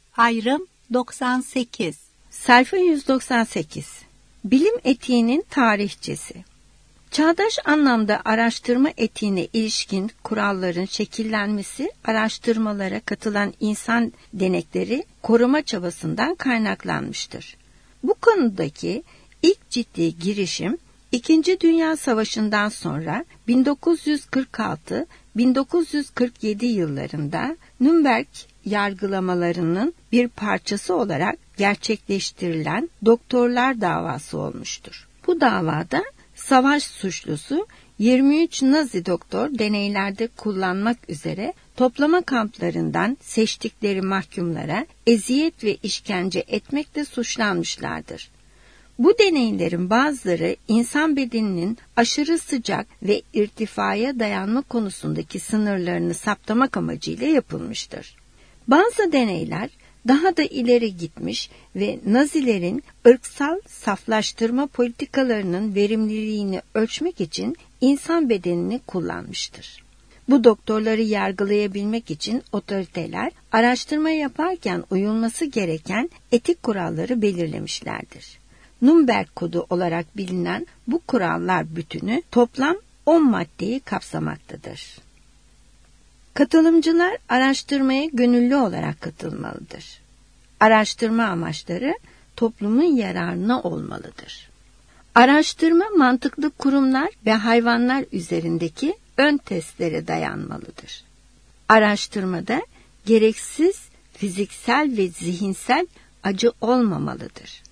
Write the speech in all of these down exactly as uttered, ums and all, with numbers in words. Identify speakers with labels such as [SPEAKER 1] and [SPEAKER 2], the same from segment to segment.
[SPEAKER 1] Ayrım doksan sekiz.
[SPEAKER 2] Sayfa yüz doksan sekiz. Bilim etiğinin tarihçesi. Çağdaş anlamda araştırma etiğine ilişkin kuralların şekillenmesi, araştırmalara katılan insan denekleri koruma çabasından kaynaklanmıştır. Bu konudaki ilk ciddi girişim, İkinci Dünya Savaşı'ndan sonra bin dokuz yüz kırk altı - bin dokuz yüz kırk yedi yıllarında Nürnberg yargılamalarının bir parçası olarak gerçekleştirilen doktorlar davası olmuştur. Bu davada savaş suçlusu yirmi üç Nazi doktor deneylerde kullanmak üzere toplama kamplarından seçtikleri mahkumlara eziyet ve işkence etmekle suçlanmışlardır. Bu deneylerin bazıları insan bedeninin aşırı sıcak ve irtifaya dayanma konusundaki sınırlarını saptamak amacıyla yapılmıştır. Bazı deneyler daha da ileri gitmiş ve Nazilerin ırksal saflaştırma politikalarının verimliliğini ölçmek için insan bedenini kullanmıştır. Bu doktorları yargılayabilmek için otoriteler araştırma yaparken uyulması gereken etik kuralları belirlemişlerdir. Nürnberg Kodu olarak bilinen bu kurallar bütünü toplam on maddeyi kapsamaktadır. Katılımcılar araştırmaya gönüllü olarak katılmalıdır. Araştırma amaçları toplumun yararına olmalıdır. Araştırma mantıklı kurumlar ve hayvanlar üzerindeki ön testlere dayanmalıdır. Araştırmada gereksiz fiziksel ve zihinsel acı olmamalıdır.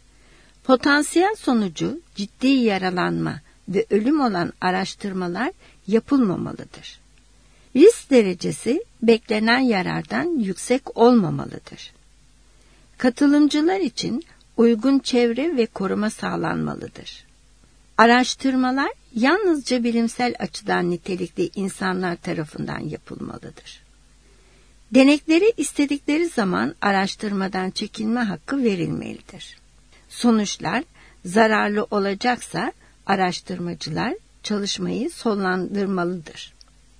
[SPEAKER 2] Potansiyel sonucu ciddi yaralanma ve ölüm olan araştırmalar yapılmamalıdır. Risk derecesi beklenen yarardan yüksek olmamalıdır. Katılımcılar için uygun çevre ve koruma sağlanmalıdır. Araştırmalar yalnızca bilimsel açıdan nitelikli insanlar tarafından yapılmalıdır. Denekleri istedikleri zaman araştırmadan çekinme hakkı verilmelidir. Sonuçlar zararlı olacaksa araştırmacılar çalışmayı sonlandırmalıdır.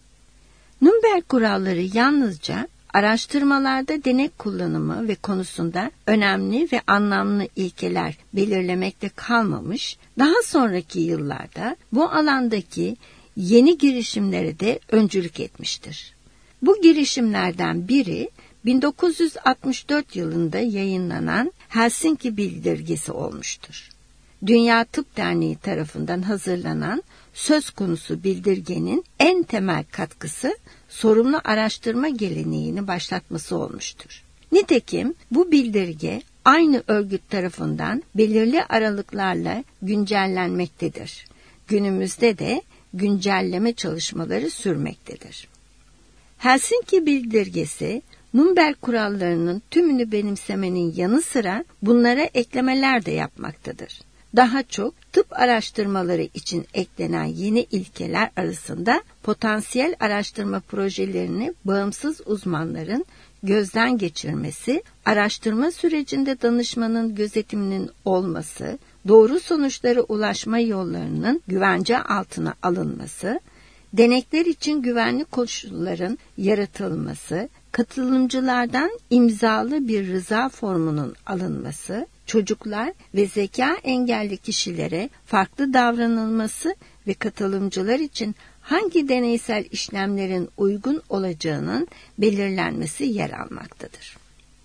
[SPEAKER 2] Nürnberg kuralları yalnızca araştırmalarda denek kullanımı ve konusunda önemli ve anlamlı ilkeler belirlemekte kalmamış, daha sonraki yıllarda bu alandaki yeni girişimlere de öncülük etmiştir. Bu girişimlerden biri bin dokuz yüz altmış dört yılında yayınlanan Helsinki Bildirgesi olmuştur. Dünya Tıp Derneği tarafından hazırlanan söz konusu bildirgenin en temel katkısı sorumlu araştırma geleneğini başlatması olmuştur. Nitekim bu bildirge aynı örgüt tarafından belirli aralıklarla güncellenmektedir. Günümüzde de güncelleme çalışmaları sürmektedir. Helsinki Bildirgesi, Nürnberg kurallarının tümünü benimsemenin yanı sıra bunlara eklemeler de yapmaktadır. Daha çok tıp araştırmaları için eklenen yeni ilkeler arasında potansiyel araştırma projelerini bağımsız uzmanların gözden geçirmesi, araştırma sürecinde danışmanın gözetiminin olması, doğru sonuçlara ulaşma yollarının güvence altına alınması, denekler için güvenli koşulların yaratılması, katılımcılardan imzalı bir rıza formunun alınması, çocuklar ve zeka engelli kişilere farklı davranılması ve katılımcılar için hangi deneysel işlemlerin uygun olacağının belirlenmesi yer almaktadır.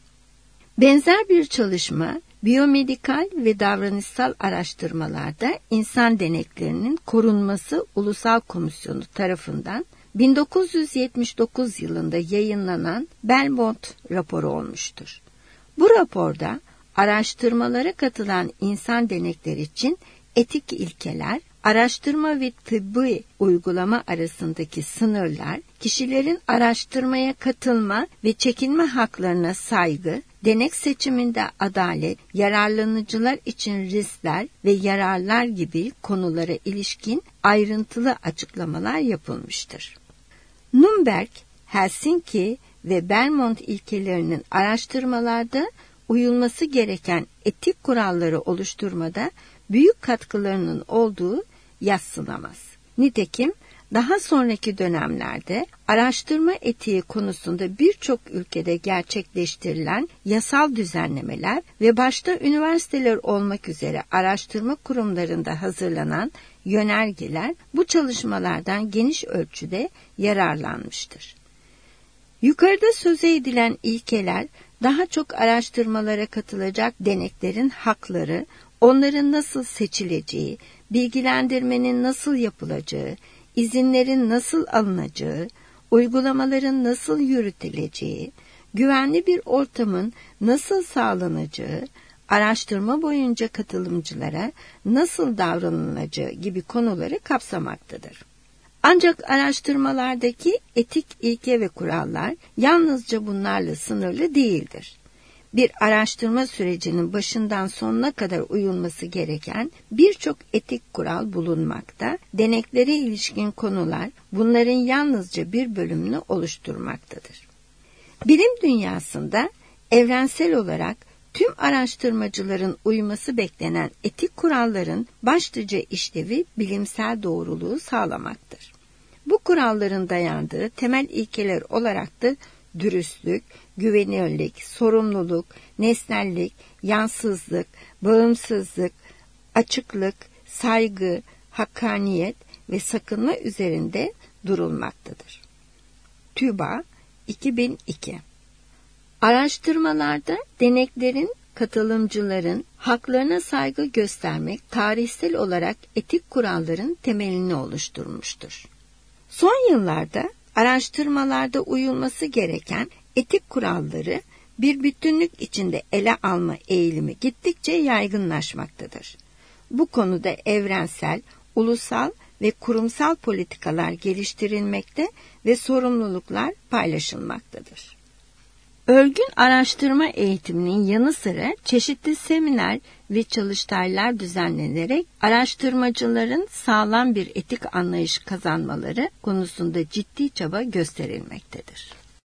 [SPEAKER 2] Benzer bir çalışma, biyomedikal ve davranışsal araştırmalarda insan deneklerinin korunması Ulusal Komisyonu tarafından bin dokuz yüz yetmiş dokuz yılında yayınlanan Belmont raporu olmuştur. Bu raporda araştırmalara katılan insan denekleri için etik ilkeler, araştırma ve tıbbi uygulama arasındaki sınırlar, kişilerin araştırmaya katılma ve çekinme haklarına saygı, denek seçiminde adalet, yararlanıcılar için riskler ve yararlar gibi konulara ilişkin ayrıntılı açıklamalar yapılmıştır. Nürnberg, Helsinki ve Belmont ilkelerinin araştırmalarda uyulması gereken etik kuralları oluşturmada büyük katkılarının olduğu yadsınamaz. Nitekim Daha sonraki dönemlerde araştırma etiği konusunda birçok ülkede gerçekleştirilen yasal düzenlemeler ve başta üniversiteler olmak üzere araştırma kurumlarında hazırlanan yönergeler bu çalışmalardan geniş ölçüde yararlanmıştır. Yukarıda söz edilen ilkeler daha çok araştırmalara katılacak deneklerin hakları, onların nasıl seçileceği, bilgilendirmenin nasıl yapılacağı, izinlerin nasıl alınacağı, uygulamaların nasıl yürütüleceği, güvenli bir ortamın nasıl sağlanacağı, araştırma boyunca katılımcılara nasıl davranılacağı gibi konuları kapsamaktadır. Ancak araştırmalardaki etik ilke ve kurallar yalnızca bunlarla sınırlı değildir. Bir araştırma sürecinin başından sonuna kadar uyulması gereken birçok etik kural bulunmakta, deneklere ilişkin konular bunların yalnızca bir bölümünü oluşturmaktadır. Bilim dünyasında evrensel olarak tüm araştırmacıların uyması beklenen etik kuralların başlıca işlevi bilimsel doğruluğu sağlamaktır. Bu kuralların dayandığı temel ilkeler olarak da dürüstlük, güvenilirlik, sorumluluk, nesnellik, yansızlık, bağımsızlık, açıklık, saygı, hakkaniyet ve sakınma üzerinde durulmaktadır. TÜBA iki bin iki. Araştırmalarda deneklerin, katılımcıların haklarına saygı göstermek tarihsel olarak etik kuralların temelini oluşturmuştur. Son yıllarda araştırmalarda uyulması gereken etik kuralları bir bütünlük içinde ele alma eğilimi gittikçe yaygınlaşmaktadır. Bu konuda evrensel, ulusal ve kurumsal politikalar geliştirilmekte ve sorumluluklar paylaşılmaktadır. Örgün araştırma eğitiminin yanı sıra çeşitli seminer ve çalıştaylar düzenlenerek araştırmacıların sağlam bir etik anlayış kazanmaları konusunda ciddi çaba gösterilmektedir.